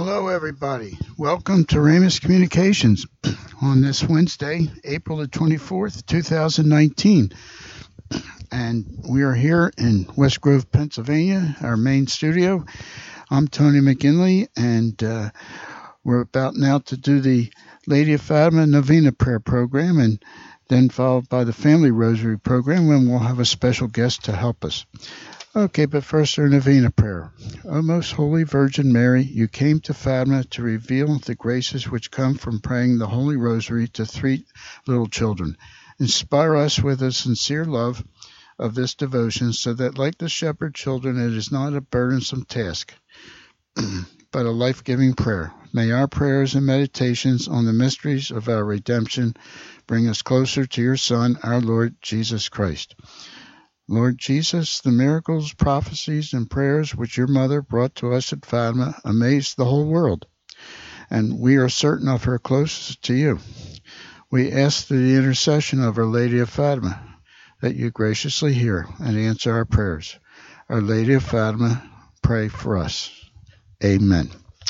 Hello, everybody. Welcome to Ramus Communications on this Wednesday, April the 24th, 2019. And we are here in West Grove, Pennsylvania, our main studio. I'm Tony McGinley, and we're about now to do the Lady of Fatima Novena Prayer Program, and then followed by the Family Rosary Program, when we'll have a special guest to help us. Okay, but first our Novena Prayer. O Most Holy Virgin Mary, you came to Fatima to reveal the graces which come from praying the Holy Rosary to 3 little children. Inspire us with a sincere love of this devotion, so that, like the shepherd children, it is not a burdensome task, but a life-giving prayer. May our prayers and meditations on the mysteries of our redemption bring us closer to your Son, our Lord Jesus Christ. Lord Jesus, the miracles, prophecies, and prayers which your mother brought to us at Fatima amazed the whole world, and we are certain of her closeness to you. We ask through the intercession of Our Lady of Fatima that you graciously hear and answer our prayers. Our Lady of Fatima, pray for us. Amen.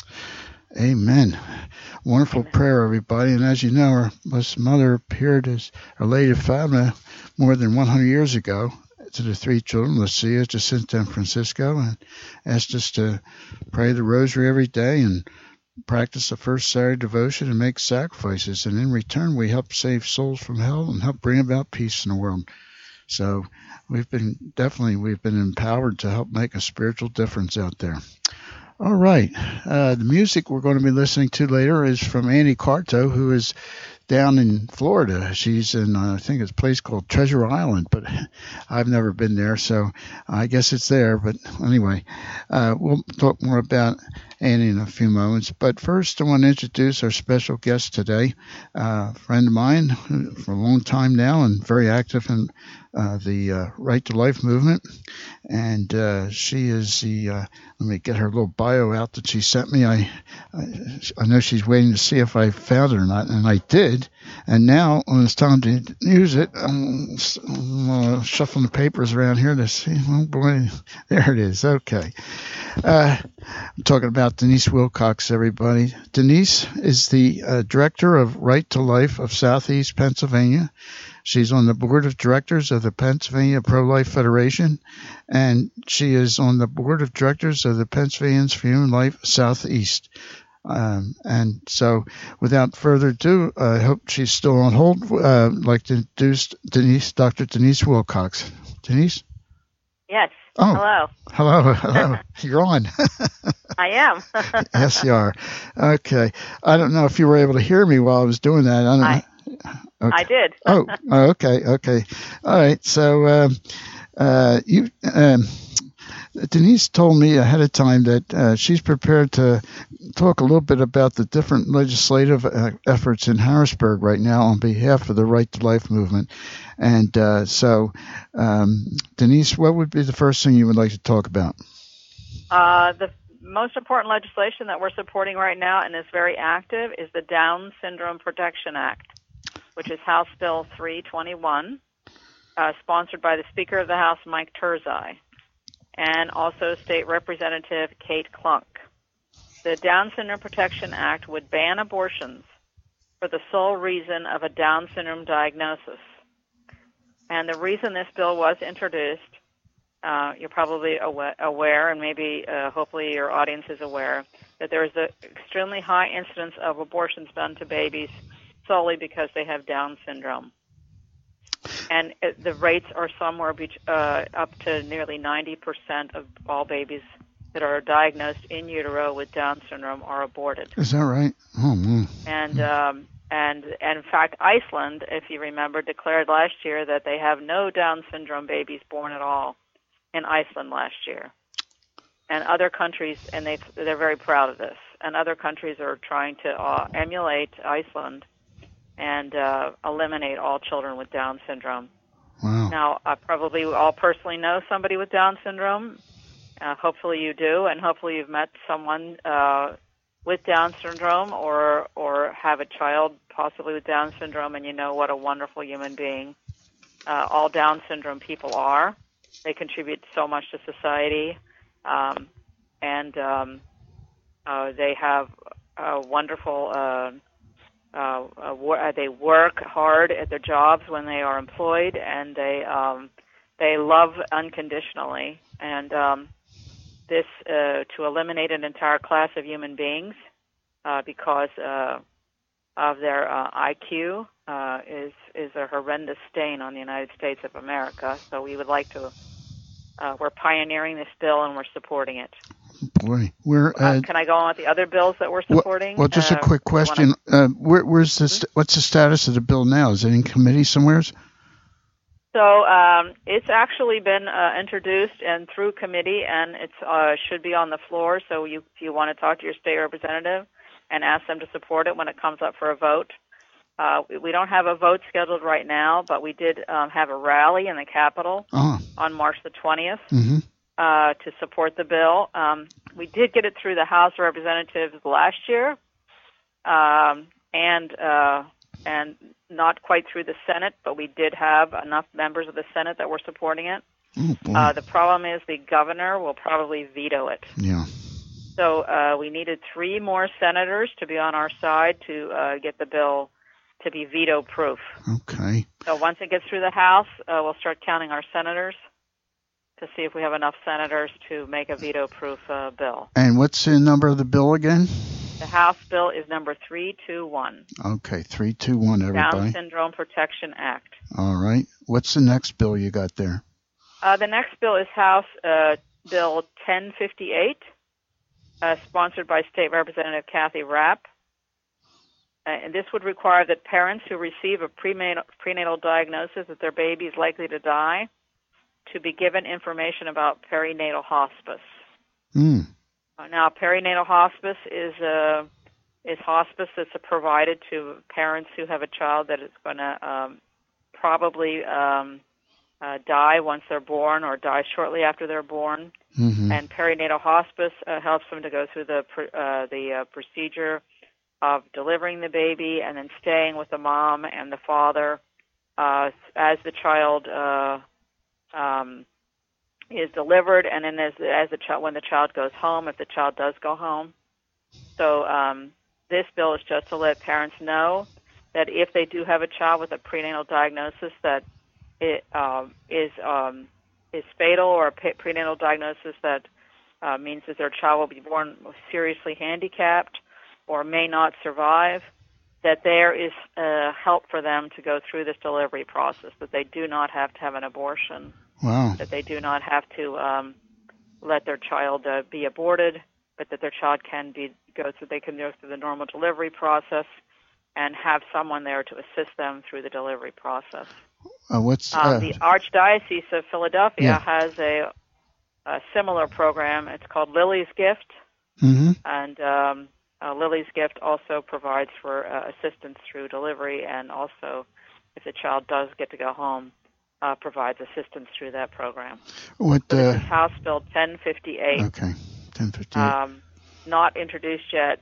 Amen. Wonderful prayer, everybody. And as you know, our Blessed Mother appeared as Our Lady of Fatima more than 100 years ago to the 3 children, Lucia, Jacinta, and Francisco, and asked us to pray the rosary every day and practice the first Saturday devotion and make sacrifices. And in return, we help save souls from hell and help bring about peace in the world. So we've been empowered to help make a spiritual difference out there. All right. The music we're going to be listening to later is from Annie Carto, who is down in Florida. She's in, I think it's a place called Treasure Island, but I've never been there, so I guess it's there. But anyway, we'll talk more about Annie in a few moments. But first, I want to introduce our special guest today, a friend of mine for a long time now and very active in the Right to Life movement. And she is the, let me get her little bio out that she sent me. I know she's waiting to see if I found it or not, and I did. And now, when it's time to use it, I'm shuffling the papers around here to see. Oh boy, there it is. Okay. I'm talking about Denise Wilcox, everybody. Denise is the director of Right to Life of Southeast Pennsylvania. She's on the board of directors of the Pennsylvania Pro-Life Federation, and she is on the board of directors of the Pennsylvanians for Human Life Southeast. And so, without further ado, I hope she's still on hold. I'd like to introduce Dr. Denise Wilcox. Denise? Yes. Oh. Hello. You're on. I am. Yes, you are. Okay. I don't know if you were able to hear me while I was doing that. Okay. I did. Okay. All right. So, Denise told me ahead of time that she's prepared to talk a little bit about the different legislative efforts in Harrisburg right now on behalf of the Right to Life movement. And so, Denise, what would be the first thing you would like to talk about? The most important legislation that we're supporting right now and is very active is the Down Syndrome Protection Act, which is House Bill 321, sponsored by the Speaker of the House, Mike Turzai, and also State Representative Kate Klunk. The Down Syndrome Protection Act would ban abortions for the sole reason of a Down syndrome diagnosis. And the reason this bill was introduced, you're probably aware, and maybe hopefully your audience is aware, that there is an extremely high incidence of abortions done to babies solely because they have Down syndrome. And the rates are somewhere up to nearly 90% of all babies that are diagnosed in utero with Down syndrome are aborted. Is that right? Oh, man. And in fact, Iceland, if you remember, declared last year that they have no Down syndrome babies born at all in Iceland last year. And other countries, and they're very proud of this, and other countries are trying to emulate Iceland and eliminate all children with Down syndrome. Wow. Now, probably all personally know somebody with Down syndrome. Hopefully you do, and hopefully you've met someone with Down syndrome or have a child possibly with Down syndrome, and you know what a wonderful human being all Down syndrome people are. They contribute so much to society, and They have wonderful. They work hard at their jobs when they are employed, and they love unconditionally. And this to eliminate an entire class of human beings because of their IQ is a horrendous stain on the United States of America. So we would like to. We're pioneering this bill and we're supporting it. Boy, can I go on with the other bills that we're supporting? Well, just a quick question. Where's this? What's the status of the bill now? Is it in committee somewhere? So it's actually been introduced and through committee, and it should be on the floor. So if you want to talk to your state representative and ask them to support it when it comes up for a vote. We don't have a vote scheduled right now, but we did have a rally in the Capitol on March the 20th to support the bill. We did get it through the House of Representatives last year, and not quite through the Senate, but we did have enough members of the Senate that were supporting it. The problem is the governor will probably veto it. Yeah. So we needed 3 more senators to be on our side to get the bill to be veto-proof. Okay. So once it gets through the House, we'll start counting our senators to see if we have enough senators to make a veto-proof bill. And what's the number of the bill again? The House bill is number 321. Okay, 321, everybody. Down Syndrome Protection Act. All right. What's the next bill you got there? The next bill is House Bill 1058, sponsored by State Representative Kathy Rapp. And this would require that parents who receive a prenatal diagnosis that their baby is likely to die to be given information about perinatal hospice. Now, perinatal hospice is hospice that's provided to parents who have a child that is going to probably die once they're born or die shortly after they're born. And perinatal hospice helps them to go through the procedure of delivering the baby and then staying with the mom and the father as the child is delivered, and then when the child goes home, if the child does go home. So this bill is just to let parents know that if they do have a child with a prenatal diagnosis that it is fatal, or a prenatal diagnosis that means that their child will be born seriously handicapped or may not survive, that there is help for them to go through this delivery process, that they do not have to have an abortion. Wow. That they do not have to let their child be aborted, but that their child can go through the normal delivery process and have someone there to assist them through the delivery process. The Archdiocese of Philadelphia has a similar program. It's called Lily's Gift, and Lily's Gift also provides for assistance through delivery, and also if the child does get to go home, provides assistance through that program. This is House Bill 1058. Okay, 1058. Not introduced yet,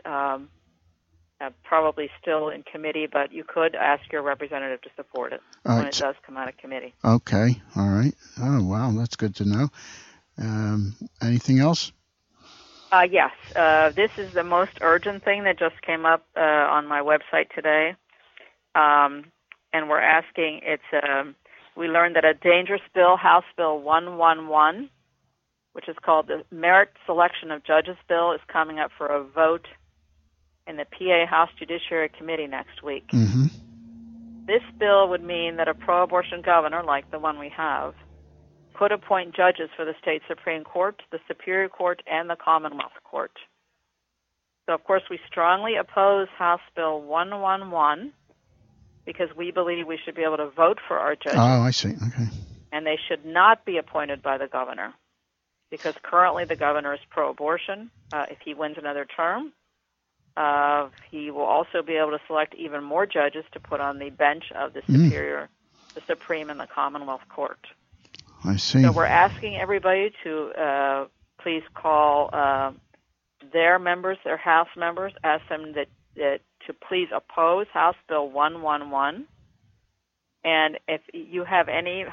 probably still in committee, but you could ask your representative to support it when it does come out of committee. Okay, all right. Oh, wow, that's good to know. Anything else? Yes. This is the most urgent thing that just came up on my website today. And we're asking, we learned that a dangerous bill, House Bill 111, which is called the Merit Selection of Judges Bill, is coming up for a vote in the PA House Judiciary Committee next week. This bill would mean that a pro-abortion governor, like the one we have, could appoint judges for the state Supreme Court, the Superior Court, and the Commonwealth Court. So, of course, we strongly oppose House Bill 111 because we believe we should be able to vote for our judges. Oh, I see. Okay. And they should not be appointed by the governor because currently the governor is pro-abortion. If he wins another term, he will also be able to select even more judges to put on the bench of the Superior, the Supreme, and the Commonwealth Court. I see. So we're asking everybody to please call their members, their House members, ask them to please oppose House Bill 111. And if you have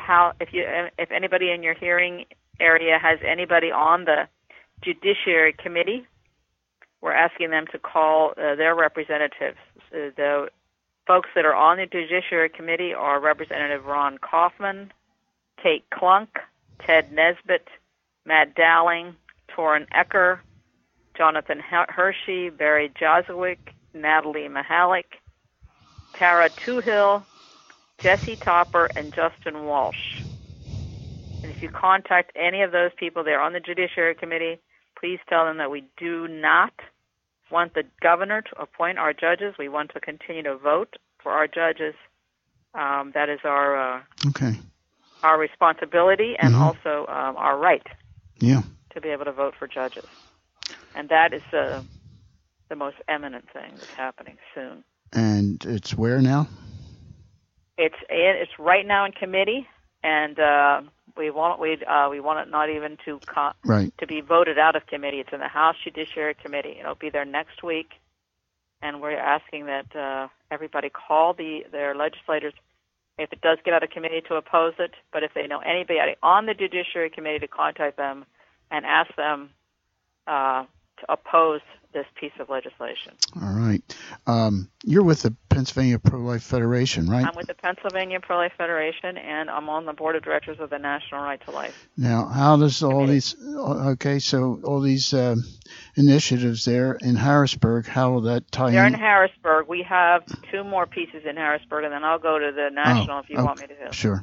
if anybody in your hearing area has anybody on the Judiciary Committee we're asking them to call their representatives. The folks that are on the Judiciary Committee are Representative Ron Kaufman, Kate Klunk, Ted Nesbitt, Matt Dowling, Torrin Ecker, Jonathan Hershey, Barry Jozwiak, Natalie Mahalik, Tara Toohill, Jesse Topper, and Justin Walsh. And if you contact any of those people, they're on the Judiciary Committee, please tell them that we do not want the governor to appoint our judges. We want to continue to vote for our judges. That is our responsibility and also our right to be able to vote for judges. And that is the most eminent thing that's happening soon. And it's where now? It's right now in committee, and we want it not even to be voted out of committee. It's in the House Judiciary Committee. It'll be there next week, and we're asking that everybody call their legislators if it does get out of committee to oppose it. But if they know anybody on the Judiciary Committee, to contact them and ask them to oppose this piece of legislation. All right. You're with the Pennsylvania Pro-Life Federation, right? I'm with the Pennsylvania Pro-Life Federation, and I'm on the board of directors of the National Right to Life. Now, how does all these initiatives there in Harrisburg, how will that tie in? They're in Harrisburg. We have two more pieces in Harrisburg, and then I'll go to the national if you want me to do. Sure.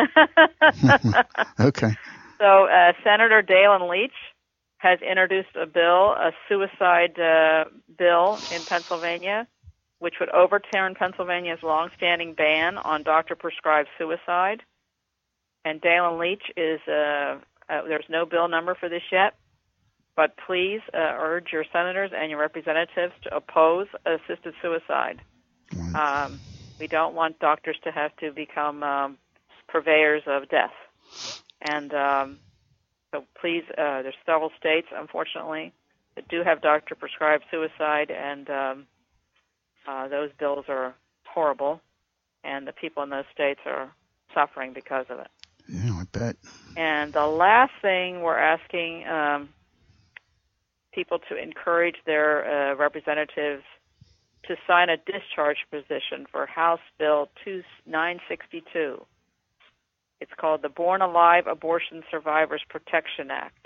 Okay. So Senator Dalen Leach has introduced a suicide bill in Pennsylvania, which would overturn Pennsylvania's longstanding ban on doctor-prescribed suicide. And Dalen Leach is, there's no bill number for this yet, but please urge your senators and your representatives to oppose assisted suicide. We don't want doctors to have to become purveyors of death. And so please, there's several states, unfortunately, that do have doctor-prescribed suicide, and those bills are horrible, and the people in those states are suffering because of it. Yeah, I bet. And the last thing we're asking people to encourage their representatives to sign a discharge petition for House Bill 962. It's called the Born Alive Abortion Survivors Protection Act.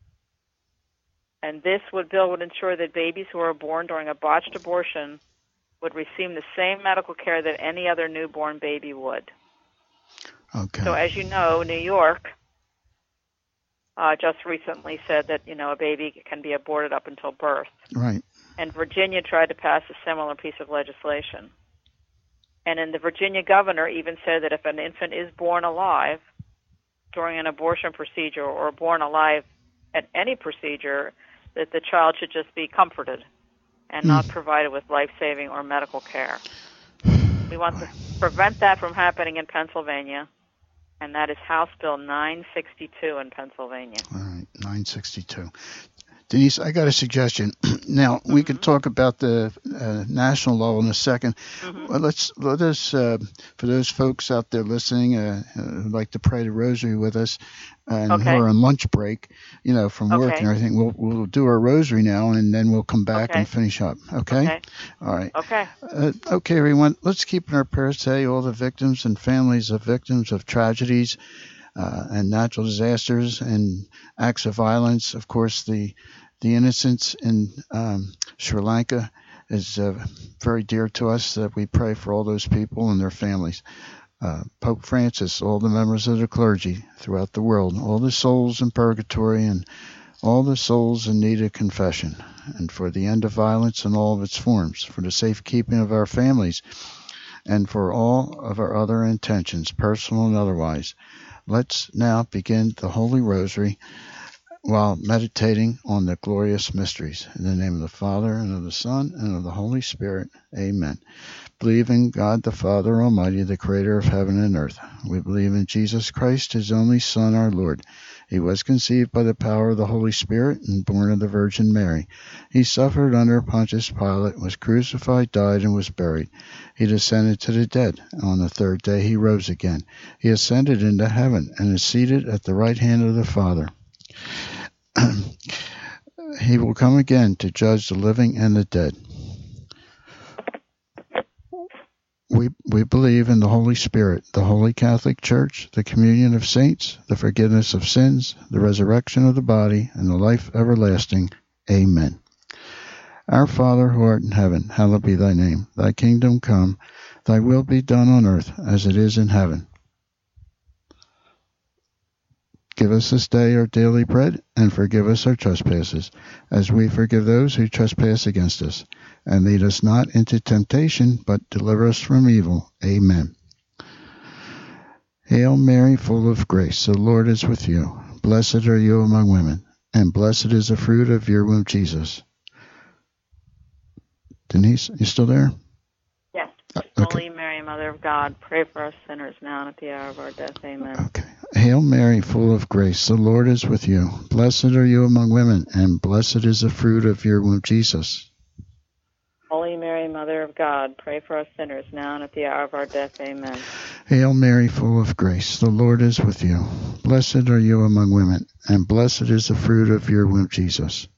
And this bill would ensure that babies who are born during a botched abortion would receive the same medical care that any other newborn baby would. Okay. So as you know, New York just recently said that, a baby can be aborted up until birth. Right. And Virginia tried to pass a similar piece of legislation. And then the Virginia governor even said that if an infant is born alive during an abortion procedure or born alive at any procedure, that the child should just be comforted and not provided with life-saving or medical care. We want to prevent that from happening in Pennsylvania, and that is House Bill 962 in Pennsylvania. All right, 962. Denise, I got a suggestion. Now, we could talk about the national law in a second. Well, let us, for those folks out there listening who'd like to pray the rosary with us and who are on lunch break, from work and everything, we'll do our rosary now, and then we'll come back and finish up. Okay? All right. Okay. Okay, everyone, let's keep in our prayers today all the victims and families of victims of tragedies and natural disasters and acts of violence. Of course, the innocents in Sri Lanka is very dear to us, that we pray for all those people and their families. Pope Francis, all the members of the clergy throughout the world, all the souls in purgatory and all the souls in need of confession, and for the end of violence in all of its forms, for the safekeeping of our families, and for all of our other intentions, personal and otherwise. Let's now begin the Holy Rosary while meditating on the glorious mysteries. In the name of the Father, and of the Son, and of the Holy Spirit. Amen. Believe in God the Father Almighty, the Creator of heaven and earth. We believe in Jesus Christ, His only Son, our Lord. He was conceived by the power of the Holy Spirit and born of the Virgin Mary. He suffered under Pontius Pilate, was crucified, died, and was buried. He descended to the dead. On the third day he rose again. He ascended into heaven and is seated at the right hand of the Father. He will come again to judge the living and the dead. We believe in the Holy Spirit, the Holy Catholic Church, the communion of saints, the forgiveness of sins, the resurrection of the body, and the life everlasting. Amen. Our Father, who art in heaven, hallowed be thy name. Thy kingdom come, thy will be done on earth as it is in heaven. Give us this day our daily bread, and forgive us our trespasses, as we forgive those who trespass against us. And lead us not into temptation, but deliver us from evil. Amen. Hail Mary, full of grace, the Lord is with you. Blessed are you among women, and blessed is the fruit of your womb, Jesus. Denise, you still there? Yes. Okay. Holy Mary, Mother of God, pray for us sinners now and at the hour of our death. Amen. Okay. Hail Mary, full of grace, the Lord is with you. Blessed are you among women, and blessed is the fruit of your womb, Jesus. Holy Mary, Mother of God, pray for us sinners now and at the hour of our death. Amen. Hail Mary, full of grace, the Lord is with you. Blessed are you among women, and blessed is the fruit of your womb, Jesus.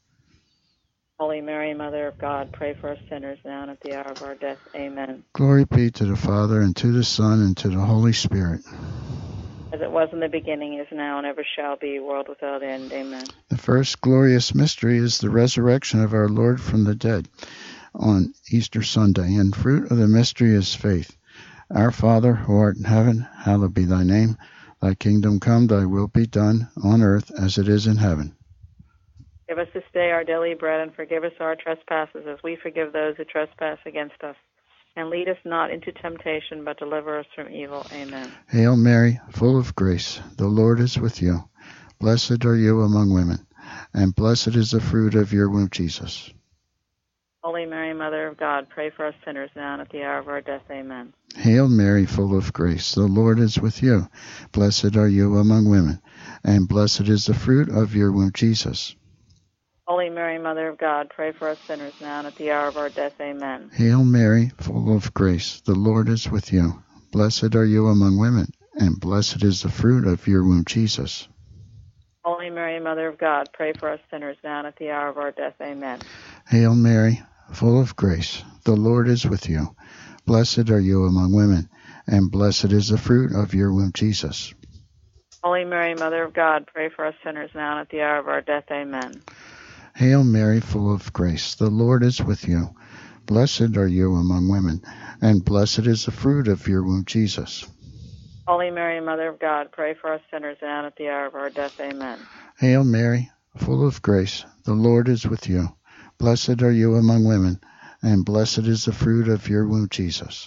Holy Mary, Mother of God, pray for us sinners now and at the hour of our death. Amen. Glory be to the Father, and to the Son, and to the Holy Spirit. As it was in the beginning, is now, and ever shall be, world without end. Amen. The first glorious mystery is the resurrection of our Lord from the dead on Easter Sunday, and fruit of the mystery is faith. Our Father, who art in heaven, hallowed be thy name. Thy kingdom come, thy will be done, on earth as it is in heaven. Give us this day our daily bread, and forgive us our trespasses, as we forgive those who trespass against us. And lead us not into temptation, but deliver us from evil. Amen. Hail Mary, full of grace, the Lord is with you. Blessed are you among women, and blessed is the fruit of your womb, Jesus. Holy Mary, Mother of God, pray for us sinners now and at the hour of our death. Amen. Hail Mary, full of grace, the Lord is with you. Blessed are you among women, and blessed is the fruit of your womb, Jesus. Holy Mary, Mother of God, pray for us sinners now and at the hour of our death. Amen. Hail Mary, full of grace, the Lord is with you. Blessed are you among women, and blessed is the fruit of your womb, Jesus. Holy Mary, Mother of God, pray for us sinners now and at the hour of our death. Amen. Hail Mary, full of grace, the Lord is with you. Blessed are you among women, and blessed is the fruit of your womb, Jesus. Holy Mary, Mother of God, pray for us sinners now and at the hour of our death. Amen. Hail Mary, full of grace, the Lord is with you. Blessed are you among women, and blessed is the fruit of your womb, Jesus. Holy Mary, Mother of God, pray for us sinners now and at the hour of our death. Amen. Hail Mary, full of grace, the Lord is with you. Blessed are you among women, and blessed is the fruit of your womb, Jesus.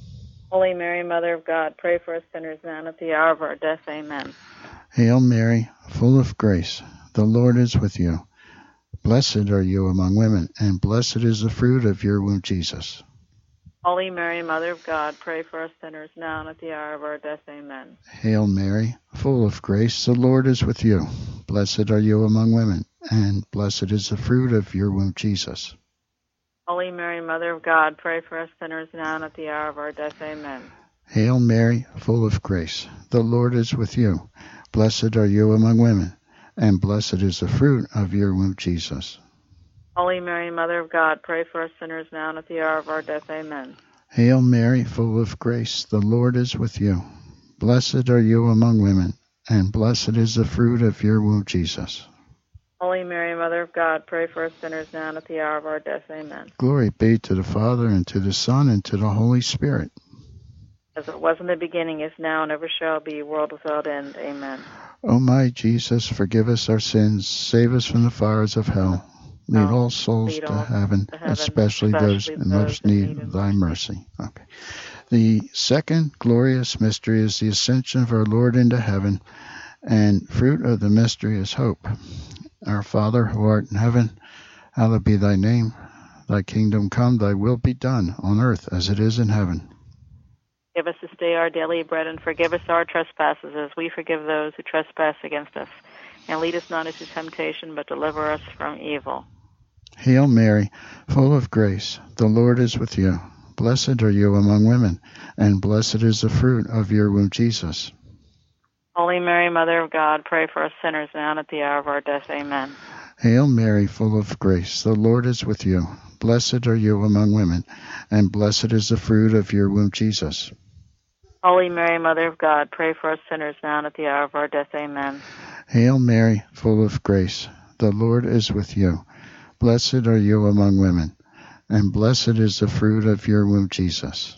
Holy Mary, Mother of God, pray for us sinners now and at the hour of our death. Amen. Hail Mary, full of grace, the Lord is with you. Blessed are you among women, and blessed is the fruit of your womb, Jesus. Holy Mary, Mother of God, pray for us sinners now and at the hour of our death. Amen. Hail Mary, full of grace, the Lord is with you. Blessed are you among women, and blessed is the fruit of your womb, Jesus. Holy Mary, Mother of God, pray for us sinners now and at the hour of our death. Amen. Hail Mary, full of grace, the Lord is with you. Blessed are you among women, and blessed is the fruit of your womb, Jesus. Holy Mary, Mother of God, pray for us sinners now and at the hour of our death. Amen. Hail Mary, full of grace, the Lord is with you. Blessed are you among women, and blessed is the fruit of your womb, Jesus. Holy Mary, Mother of God, pray for us sinners now and at the hour of our death. Amen. Glory be to the Father, and to the Son, and to the Holy Spirit. As it was in the beginning, is now, and ever shall be, world without end. Amen. O my Jesus, forgive us our sins, save us from the fires of hell. Lead all souls to heaven, especially those in most need of thy mercy. Okay. The second glorious mystery is the ascension of our Lord into heaven, and fruit of the mystery is hope. Our Father, who art in heaven, hallowed be thy name. Thy kingdom come, thy will be done, on earth as it is in heaven. Give us this day our daily bread, and forgive us our trespasses, as we forgive those who trespass against us. And lead us not into temptation, but deliver us from evil. Hail Mary, full of grace, the Lord is with you. Blessed are you among women, and blessed is the fruit of your womb, Jesus. Holy Mary, Mother of God, pray for us sinners now and at the hour of our death. Amen. Hail Mary, full of grace, the Lord is with you. Blessed are you among women, and blessed is the fruit of your womb, Jesus. Holy Mary, Mother of God, pray for us sinners now and at the hour of our death. Amen. Hail Mary, full of grace, the Lord is with you. Blessed are you among women, and blessed is the fruit of your womb, Jesus.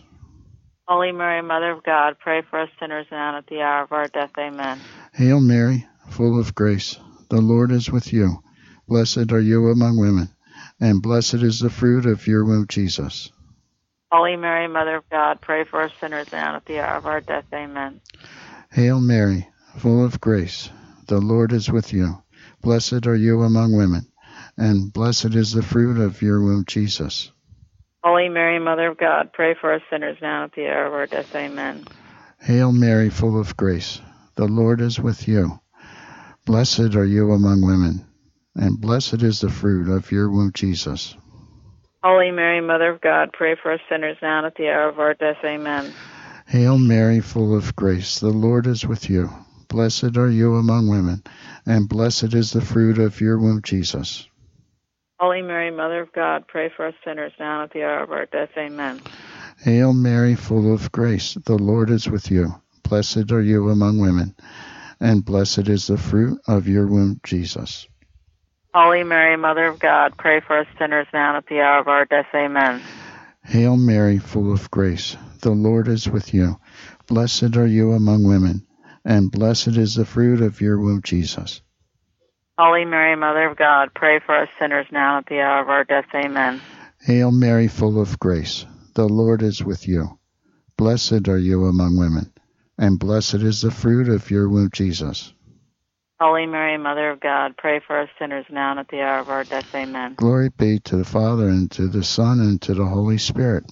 Holy Mary, Mother of God, pray for us sinners now and at the hour of our death. Amen. Hail Mary, full of grace, the Lord is with you. Blessed are you among women, and blessed is the fruit of your womb, Jesus. Holy Mary, Mother of God, pray for us sinners now and at the hour of our death. Amen. Hail Mary, full of grace, the Lord is with you. Blessed are you among women, and blessed is the fruit of your womb, Jesus. Holy Mary, Mother of God, pray for us sinners now and at the hour of our death. Amen. Hail Mary, full of grace, the Lord is with you. Blessed are you among women, and blessed is the fruit of your womb, Jesus. Holy Mary, Mother of God, pray for us sinners now and at the hour of our death. Amen. Hail Mary, full of grace, the Lord is with you. Blessed are you among women, and blessed is the fruit of your womb, Jesus. Holy Mary, Mother of God, pray for us sinners now and at the hour of our death. Amen. Hail Mary, full of grace, the Lord is with you. Blessed are you among women, and blessed is the fruit of your womb, Jesus. Holy Mary, Mother of God, pray for us sinners now and at the hour of our death. Amen. Hail Mary, full of grace, the Lord is with you. Blessed are you among women, and blessed is the fruit of your womb, Jesus. Holy Mary, Mother of God, pray for us sinners now and at the hour of our death. Amen. Hail Mary, full of grace, the Lord is with you. Blessed are you among women, and blessed is the fruit of your womb, Jesus. Holy Mary, Mother of God, pray for us sinners now and at the hour of our death. Amen. Glory be to the Father, and to the Son, and to the Holy Spirit.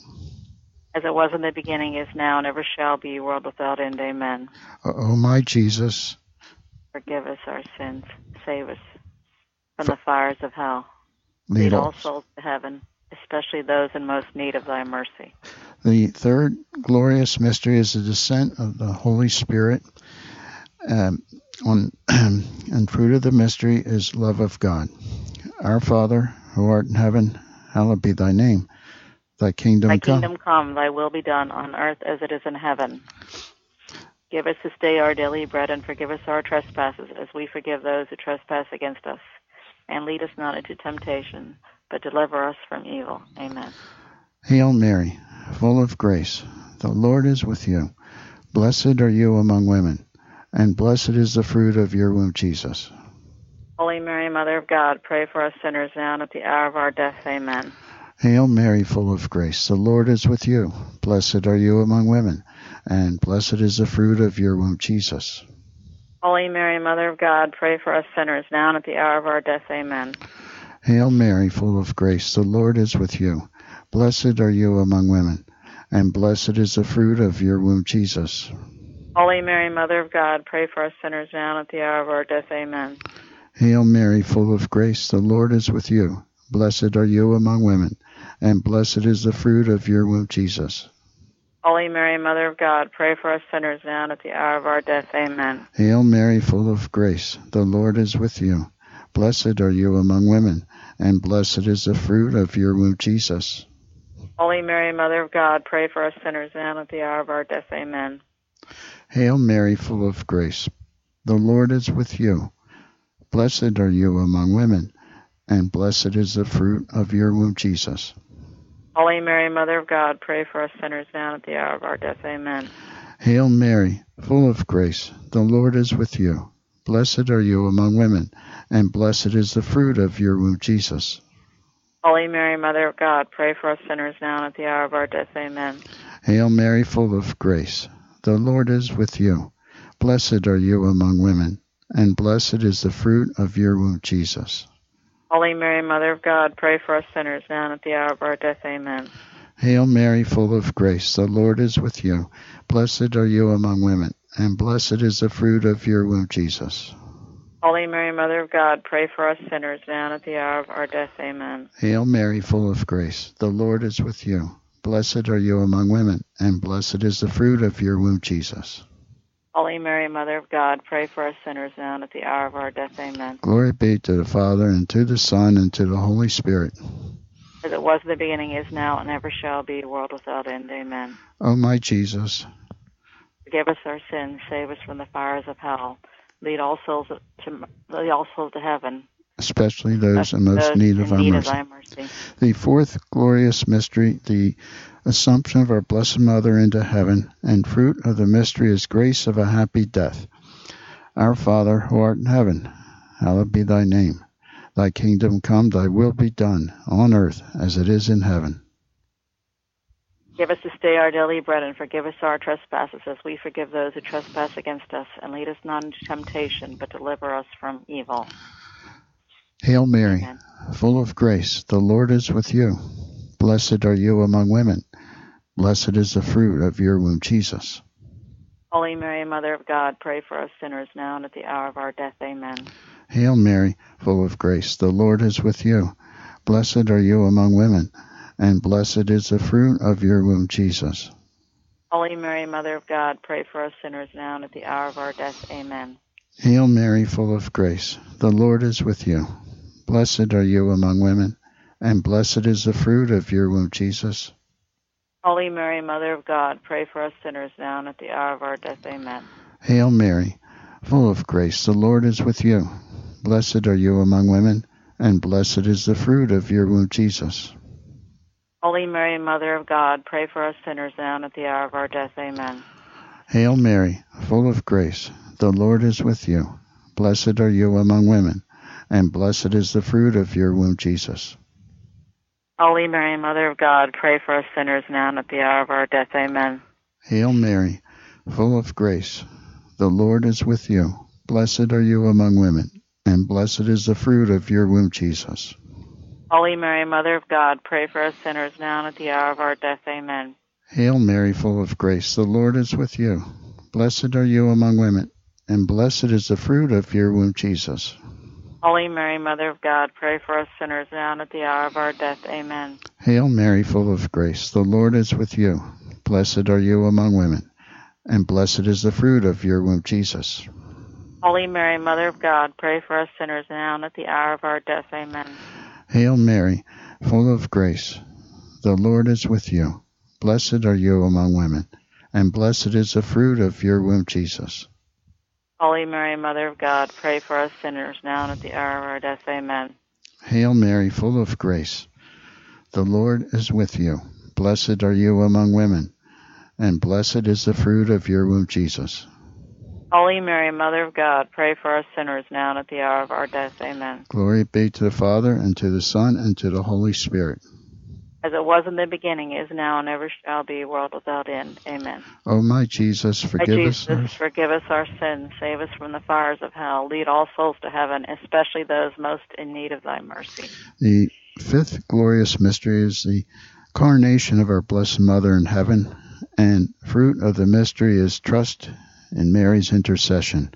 As it was in the beginning, is now, and ever shall be, world without end. Amen. O my Jesus, forgive us our sins. Save us from the fires of hell. lead all souls to heaven, especially those in most need of thy mercy. The third glorious mystery is the descent of the Holy Spirit. And fruit of the mystery is love of God. Our Father, who art in heaven, hallowed be thy name. Thy kingdom come. Thy kingdom come, thy will be done on earth as it is in heaven. Give us this day our daily bread, and forgive us our trespasses, as we forgive those who trespass against us. And lead us not into temptation, but deliver us from evil. Amen. Hail Mary, full of grace, the Lord is with you. Blessed are you among women, and blessed is the fruit of your womb, Jesus. Holy Mary, Mother of God, pray for us sinners now and at the hour of our death. Amen. Hail Mary, full of grace, the Lord is with you. Blessed are you among women, and blessed is the fruit of your womb, Jesus. Holy Mary, Mother of God, pray for us sinners now and at the hour of our death. Amen. Hail Mary, full of grace, the Lord is with you. Blessed are you among women, and blessed is the fruit of your womb, Jesus. Holy Mary, Mother of God, pray for us sinners now and at the hour of our death. Amen. Hail Mary, full of grace, the Lord is with you. Blessed are you among women, and blessed is the fruit of your womb, Jesus. Holy Mary, Mother of God, pray for us sinners now and at the hour of our death. Amen. Hail Mary, full of grace, the Lord is with you. Blessed are you among women, and blessed is the fruit of your womb, Jesus. Holy Mary, Mother of God, pray for us sinners now and at the hour of our death. Amen. Hail Mary, full of grace, the Lord is with you. Blessed are you among women, and blessed is the fruit of your womb, Jesus. Holy Mary, Mother of God, pray for us sinners now and at the hour of our death. Amen. Hail Mary, full of grace, the Lord is with you. Blessed are you among women, and blessed is the fruit of your womb, Jesus. Holy Mary, Mother of God, pray for us sinners now and at the hour of our death. Amen. Hail Mary, full of grace, the Lord is with you. Blessed are you among women, and blessed is the fruit of your womb, Jesus. Holy Mary, Mother of God, pray for us sinners now and at the hour of our death. Amen. Hail Mary, full of grace, the Lord is with you. Blessed are you among women, and blessed is the fruit of your womb, Jesus. Holy Mary, Mother of God, pray for us sinners now and at the hour of our death. Amen. Hail Mary, full of grace, the Lord is with you. Blessed are you among women, and blessed is the fruit of your womb, Jesus. Holy Mary, Mother of God, pray for us sinners now and at the hour of our death. Amen. Glory be to the Father, and to the Son, and to the Holy Spirit. As it was in the beginning, is now, and ever shall be, world without end. Amen. O my Jesus, Forgive us our sins, save us from the fires of hell. Lead all souls to heaven, especially those in most need of thy mercy. The fourth glorious mystery, the Assumption of our Blessed Mother into heaven, and fruit of the mystery is grace of a happy death. Our Father, who art in heaven, hallowed be thy name. Thy kingdom come, thy will be done, on earth as it is in heaven. Give us this day our daily bread, and forgive us our trespasses, as we forgive those who trespass against us. And lead us not into temptation, but deliver us from evil. Hail Mary, Amen. Full of grace, the Lord is with you. Blessed are you among women. Blessed is the fruit of your womb, Jesus. Holy Mary, Mother of God, pray for us sinners now and at the hour of our death. Amen. Hail Mary, full of grace, the Lord is with you. Blessed are you among women, and blessed is the fruit of your womb, Jesus. Holy Mary, Mother of God, pray for us sinners now and at the hour of our death. Amen. Hail Mary, full of grace, the Lord is with you. Blessed are you among women, and blessed is the fruit of your womb, Jesus. Holy Mary, Mother of God, pray for us sinners now and at the hour of our death. Amen. Hail Mary, full of grace, the Lord is with you. Blessed are you among women, and blessed is the fruit of your womb, Jesus. Holy Mary, Mother of God, pray for us sinners now and at the hour of our death. Amen. Hail Mary, full of grace, the Lord is with you. Blessed are you among women, and blessed is the fruit of your womb, Jesus. Holy Mary, Mother of God, pray for us sinners now and at the hour of our death. Amen. Hail Mary, full of grace, the Lord is with you. Blessed are you among women, and blessed is the fruit of your womb, Jesus. Holy Mary, Mother of God, pray for us sinners now and at the hour of our death. Amen. Hail Mary, full of grace, the Lord is with you. Blessed are you among women, and blessed is the fruit of your womb, Jesus. Holy Mary, Mother of God, pray for us sinners now and at the hour of our death. Amen. Hail Mary, full of grace, the Lord is with you. Blessed are you among women, and blessed is the fruit of your womb, Jesus. Holy Mary, Mother of God, pray for us sinners now and at the hour of our death. Amen. Hail Mary, full of grace, the Lord is with you. Blessed are you among women, and blessed is the fruit of your womb, Jesus. Holy Mary, Mother of God, pray for us sinners now and at the hour of our death. Amen. Hail Mary, full of grace, the Lord is with you. Blessed are you among women, and blessed is the fruit of your womb, Jesus. Holy Mary, Mother of God, pray for us sinners now and at the hour of our death. Amen. Glory be to the Father, and to the Son, and to the Holy Spirit. As it was in the beginning, is now, and ever shall be, world without end. Amen. O my Jesus, forgive us our sins, save us from the fires of hell, lead all souls to heaven, especially those most in need of thy mercy. The fifth glorious mystery is the coronation of our Blessed Mother in heaven, and fruit of the mystery is trust in Mary's intercession.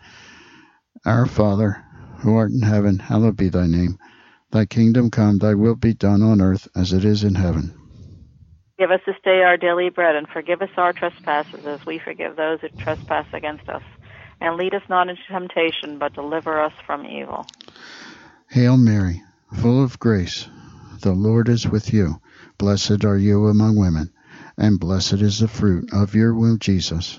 Our Father, who art in heaven, hallowed be thy name. Thy kingdom come, thy will be done on earth as it is in heaven. Give us this day our daily bread, and forgive us our trespasses, as we forgive those who trespass against us. And lead us not into temptation, but deliver us from evil. Hail Mary, full of grace, the Lord is with you. Blessed are you among women, and blessed is the fruit of your womb, Jesus.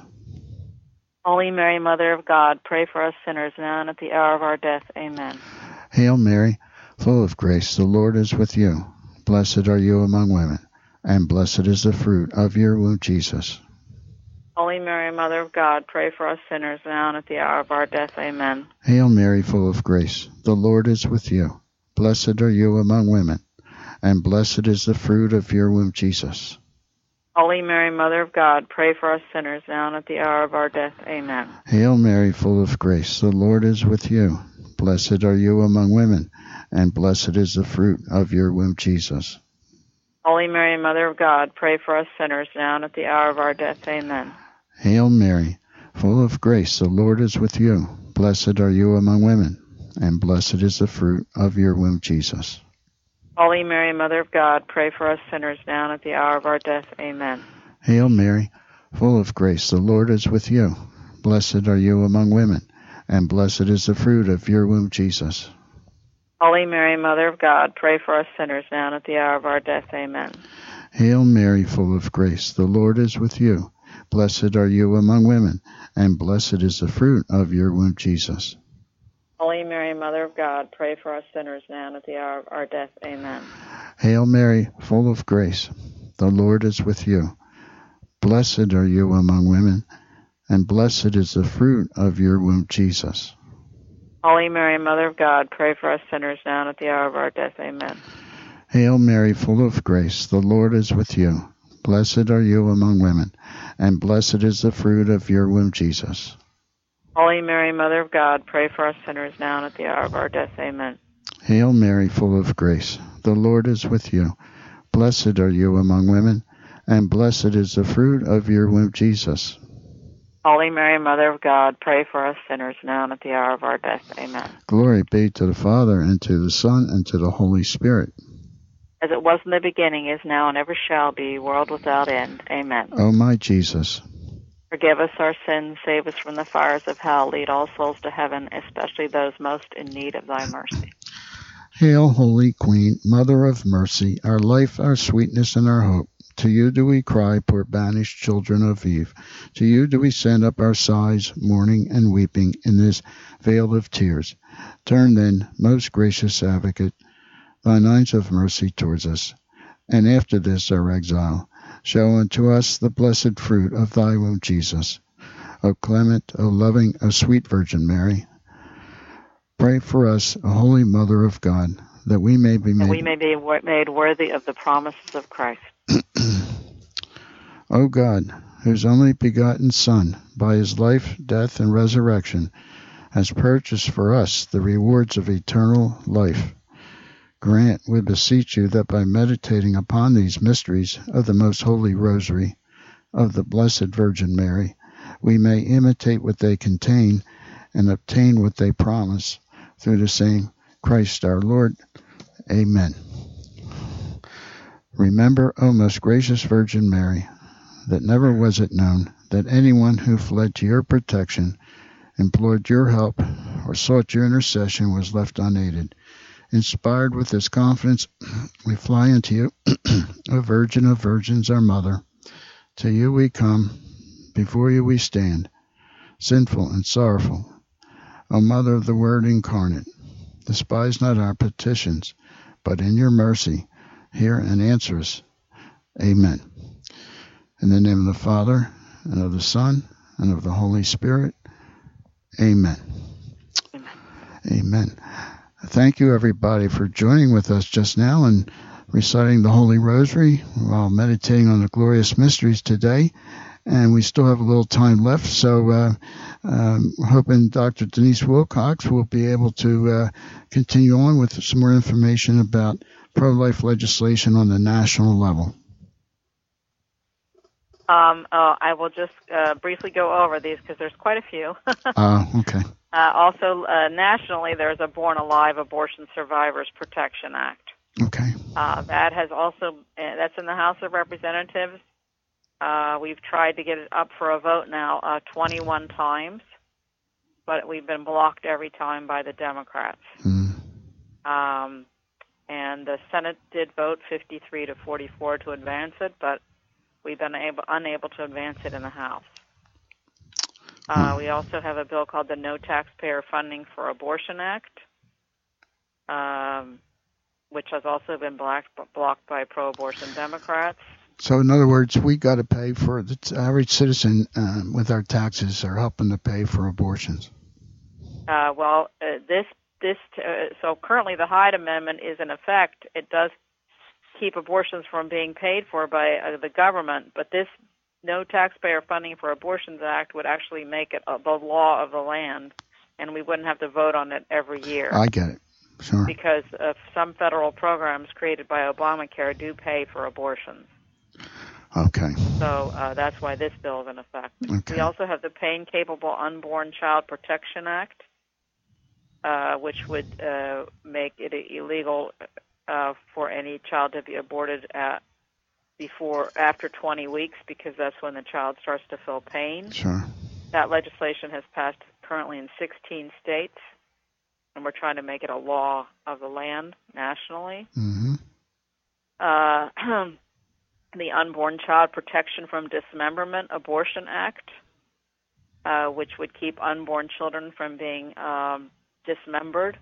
Holy Mary, Mother of God, pray for us sinners now and at the hour of our death. Amen. Hail Mary, full of grace, the Lord is with you. Blessed are you among women, and blessed is the fruit of your womb, Jesus. Holy Mary, Mother of God, pray for us sinners now and at the hour of our death. Amen. Hail Mary, full of grace, the Lord is with you. Blessed are you among women, and blessed is the fruit of your womb, Jesus. Holy Mary, Mother of God, pray for us sinners now and at the hour of our death. Amen. Hail Mary, full of grace, the Lord is with you. Blessed are you among women, and blessed is the fruit of your womb, Jesus. Holy Mary, Mother of God, pray for us sinners now and at the hour of our death. Amen. Hail Mary, full of grace, the Lord is with you. Blessed are you among women, and blessed is the fruit of your womb, Jesus. Holy Mary, Mother of God, pray for us sinners now and at the hour of our death. Amen. Hail Mary, full of grace, the Lord is with you. Blessed are you among women, and blessed is the fruit of your womb, Jesus. Holy Mary, Mother of God, pray for us sinners now and at the hour of our death. Amen. Hail Mary, full of grace, the Lord is with you. Blessed are you among women, and blessed is the fruit of your womb, Jesus. Holy Mary, Mother of God, pray for us sinners now and at the hour of our death. Amen. Hail Mary, full of grace, the Lord is with you. Blessed are you among women, and blessed is the fruit of your womb, Jesus. Holy Mary, Mother of God, pray for us sinners now and at the hour of our death. Amen. Hail Mary, full of grace, the Lord is with you. Blessed are you among women, and blessed is the fruit of your womb, Jesus. Holy Mary, Mother of God, pray for us sinners now and at the hour of our death. Amen. Hail Mary, full of grace, the Lord is with you. Blessed are you among women, and blessed is the fruit of your womb, Jesus. Holy Mary, Mother of God, pray for us sinners now and at the hour of our death. Amen. Glory be to the Father, and to the Son, and to the Holy Spirit. As it was in the beginning, is now, and ever shall be, world without end. Amen. O my Jesus, forgive us our sins, save us from the fires of hell, lead all souls to heaven, especially those most in need of thy mercy. Hail, Holy Queen, Mother of Mercy, our life, our sweetness, and our hope. To you do we cry, poor banished children of Eve. To you do we send up our sighs, mourning and weeping in this vale of tears. Turn then, most gracious Advocate, thine eyes of mercy towards us, and after this our exile, show unto us the blessed fruit of thy womb, Jesus. O clement, O loving, O sweet Virgin Mary, pray for us, O Holy Mother of God, that we may be made worthy of the promises of Christ. O God, whose only begotten Son, by his life, death, and resurrection, has purchased for us the rewards of eternal life, grant, we beseech you, that by meditating upon these mysteries of the most holy Rosary of the Blessed Virgin Mary, we may imitate what they contain and obtain what they promise, through the same Christ our Lord. Amen. Remember, O most gracious Virgin Mary, that never was it known that anyone who fled to your protection, implored your help, or sought your intercession was left unaided. Inspired with this confidence, we fly unto you, O Virgin of Virgins, our Mother. To you we come, before you we stand, sinful and sorrowful. O Mother of the Word incarnate, despise not our petitions, but in your mercy hear and answer us. Amen. In the name of the Father, and of the Son, and of the Holy Spirit. Amen. Amen. Amen. Thank you, everybody, for joining with us just now and reciting the Holy Rosary while meditating on the glorious mysteries today. And we still have a little time left, so hoping Dr. Denise Wilcox will be able to continue on with some more information about pro-life legislation on the national level. I will just briefly go over these because there's quite a few. Okay. Also, nationally, there's a Born Alive Abortion Survivors Protection Act. Okay. That has also that's in the House of Representatives. We've tried to get it up for a vote now 21 times, but we've been blocked every time by the Democrats. And the Senate did vote 53 to 44 to advance it, but we've been unable to advance it in the House. We also have a bill called the No Taxpayer Funding for Abortion Act, which has also been blocked by pro-abortion Democrats. So, in other words, we got to pay for the average citizen with our taxes are helping to pay for abortions. So currently the Hyde Amendment is in effect. It does keep abortions from being paid for by the government, but this No Taxpayer Funding for Abortions Act would actually make it the law of the land, and we wouldn't have to vote on it every year. I get it. Sure. Because some federal programs created by Obamacare do pay for abortions. Okay. So that's why this bill is in effect. Okay. We also have the Pain-Capable Unborn Child Protection Act, which would make it illegal for any child to be aborted after 20 weeks, because that's when the child starts to feel pain. Sure. that legislation has passed currently in 16 states, and we're trying to make it a law of the land nationally. Mm-hmm. The Unborn Child Protection from Dismemberment Abortion Act, which would keep unborn children from being dismembered,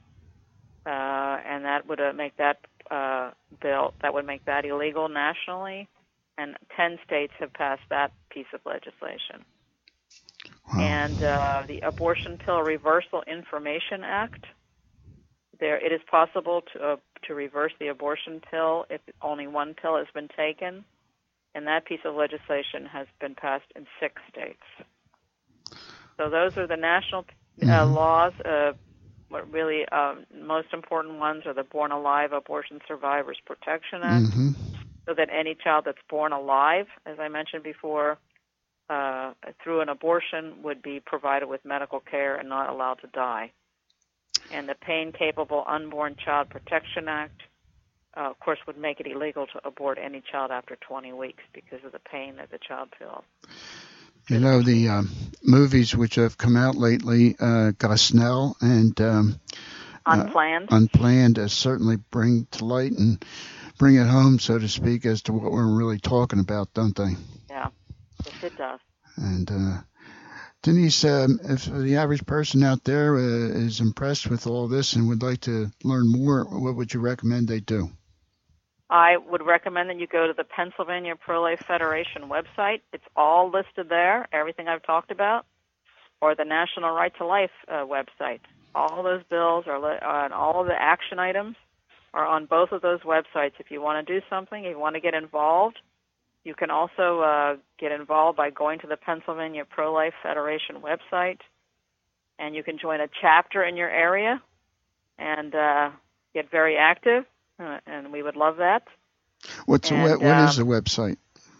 and that would make that bill, that would make that illegal nationally, and 10 states have passed that piece of legislation. Wow. And the Abortion Pill Reversal Information Act, it is possible to reverse the abortion pill if only one pill has been taken, and that piece of legislation has been passed in 6 states. So those are the national laws. What really most important ones are the Born Alive Abortion Survivors Protection Act, Mm-hmm. so that any child that's born alive, as I mentioned before, through an abortion would be provided with medical care and not allowed to die. And the Pain Capable Unborn Child Protection Act, of course, would make it illegal to abort any child after 20 weeks because of the pain that the child feels. You know, the movies which have come out lately, Gosnell and Unplanned, certainly bring to light and bring it home, so to speak, as to what we're really talking about, don't they? Yeah, yes, it does. And Denise, if the average person out there is impressed with all this and would like to learn more, what would you recommend they do? I would recommend that you go to the Pennsylvania Pro-Life Federation website. It's all listed there, everything I've talked about, or the National Right to Life website. All those bills and all of the action items are on both of those websites. If you want to do something, if you want to get involved, you can also get involved by going to the Pennsylvania Pro-Life Federation website, and you can join a chapter in your area and get very active. And we would love that. What is the website?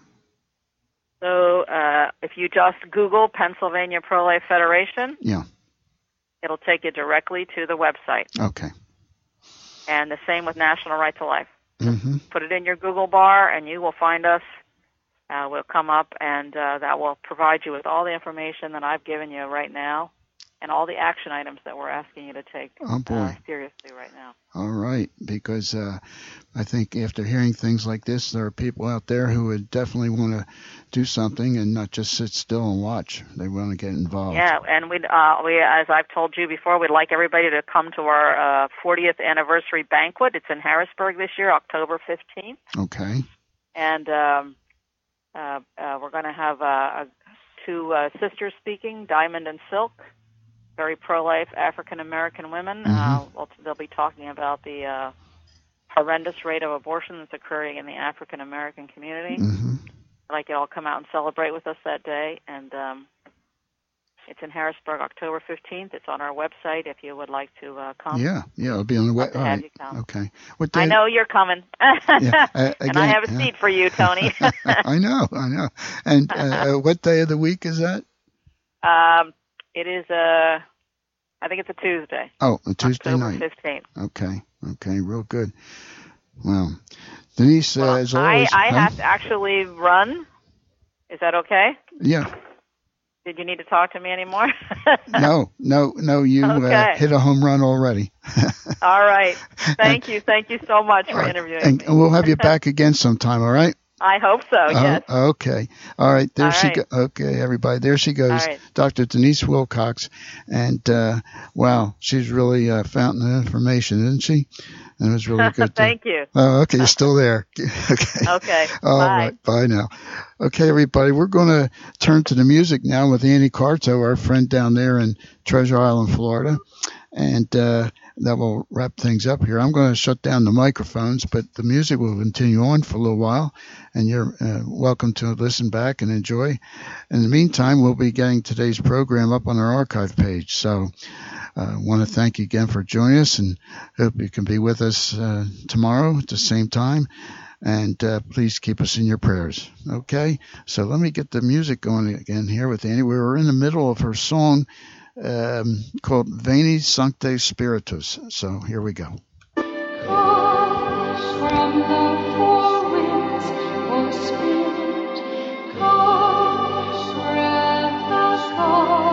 So if you just Google Pennsylvania Pro-Life Federation, yeah, it'll take you directly to the website. Okay. And the same with National Right to Life. Mm-hmm. Put it in your Google bar, and you will find us. We'll come up, and that will provide you with all the information that I've given you right now, and all the action items that we're asking you to take seriously right now. All right, because I think after hearing things like this, there are people out there who would definitely want to do something and not just sit still and watch. They want to get involved. Yeah, and we, as I've told you before, we'd like everybody to come to our 40th anniversary banquet. It's in Harrisburg this year, October 15th. Okay. And we're going to have 2 sisters speaking, Diamond and Silk, very pro-life African-American women. Mm-hmm. They'll be talking about the horrendous rate of abortion that's occurring in the African-American community. Mm-hmm. I'd like you all to come out and celebrate with us that day. And it's in Harrisburg, October 15th. It's on our website if you would like to come. Yeah, it'll be on the website. Have you come. Okay. What day? I know you're coming. Yeah, again, and I have a seat for you, Tony. I know. And what day of the week is that? It is I think it's a Tuesday. Oh, a Tuesday October night. 15th. Okay, real good. Well, Denise, as always. I have to actually run. Is that okay? Yeah. Did you need to talk to me anymore? No. You okay. Hit a home run already. All right. Thank you so much for interviewing me. And we'll have you back again sometime, all right? I hope so, yes. Okay. All right. There all she right. goes. Okay, everybody. There she goes. All right. Dr. Denise Wilcox. And, wow, she's really a fountain of information, isn't she? And it was really good. Thank you. Oh, okay. You're still there. Okay. Okay. All Bye. right. Bye now. Okay, everybody. We're going to turn to the music now with Annie Carto, our friend down there in Treasure Island, Florida. And that will wrap things up here. I'm going to shut down the microphones, but the music will continue on for a little while, and you're welcome to listen back and enjoy. In the meantime, we'll be getting today's program up on our archive page. So I want to thank you again for joining us, and hope you can be with us tomorrow at the same time. And please keep us in your prayers. Okay? So let me get the music going again here with Annie. We were in the middle of her song called Veni Sancte Spiritus. So here we go. Come from the four winds, O Spirit, come, breath of God.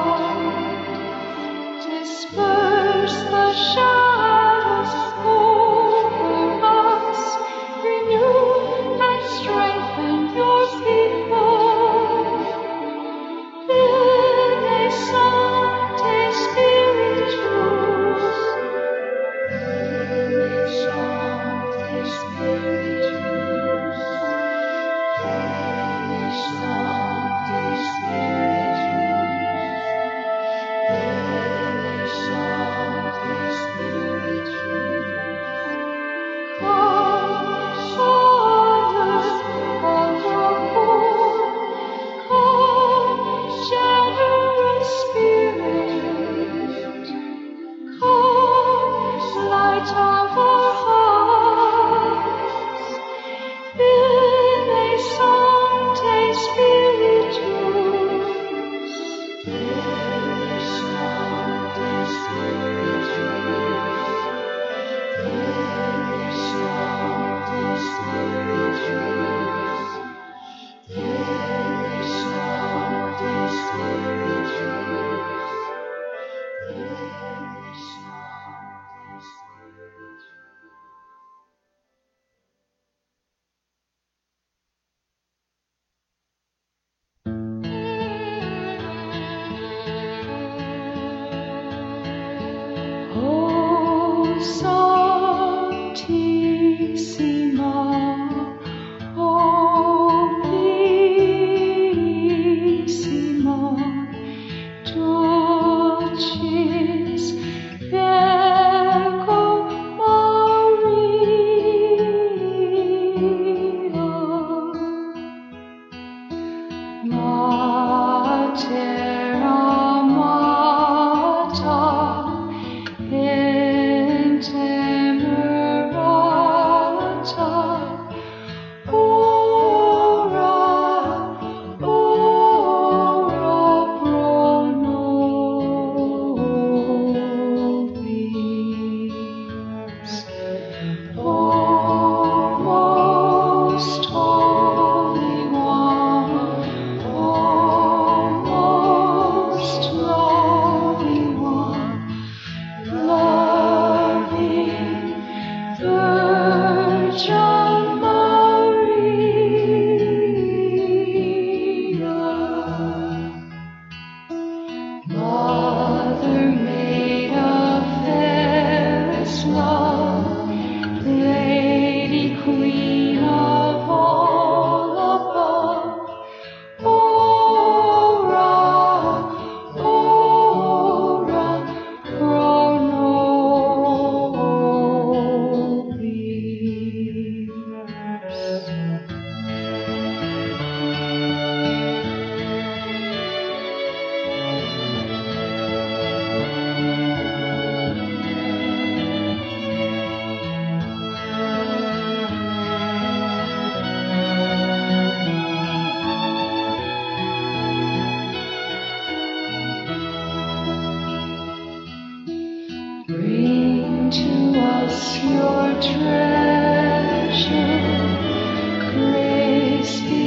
Your treasure, grace be